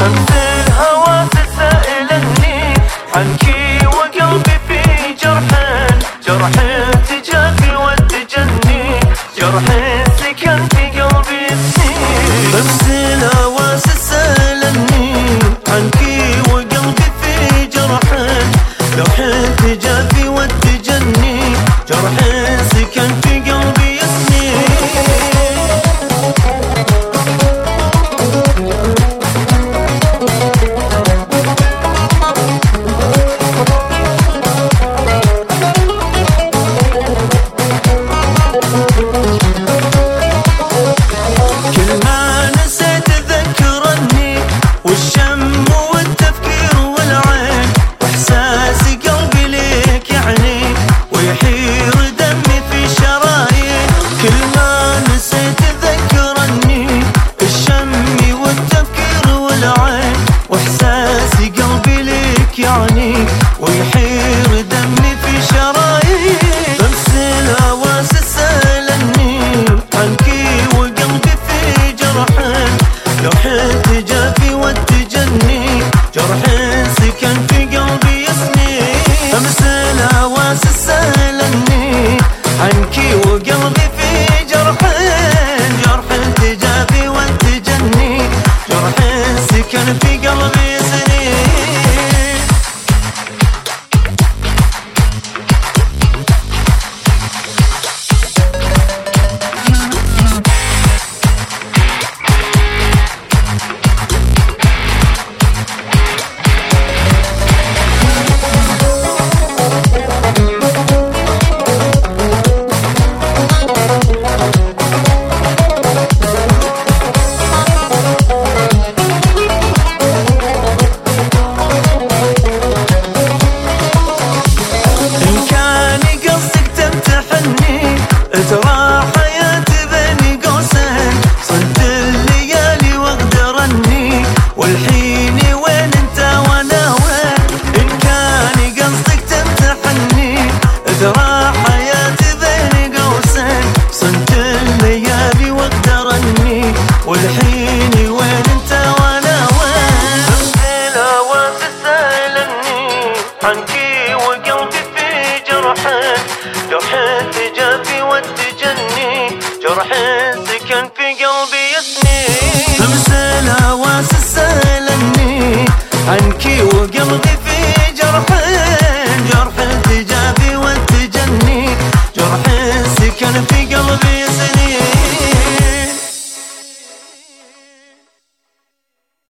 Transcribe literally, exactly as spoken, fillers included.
همس الهوى تسائلني عنكي وقلبي في جرح، جرح تجافي والتجني، جرح سكن في قلبي سنين. همس الهوى تسائلني عنكي وقلبي في جرح، جرح تجافي والتجني، جرح سكن في قلبي سنين. ويحير دمي في شرايين. همس الهوى سألني عنكي وقلبي في جرح، جرح تجافي والتجني، جرح سكن في قلبي سنين. همس الهوى سألني عنكي وقلبي في جرح، جرح تجافي والتجني، جرح سكن في قلبي سنين. ترى حياتي بين قوسين، صد الليالي واقدر اني والحين وين انت وانا وين. ان كان قصدك تمتحني ترى حياتي بين قوسين، صد الليالي واقدر اني والحين وين انت وانا وين. همس الهوى تسألني عنكي وقلبي في جرح، جرح تجافي والتجني، جرح سكن في قلبي سنين. همس الهوى سألني عنكي وقلبي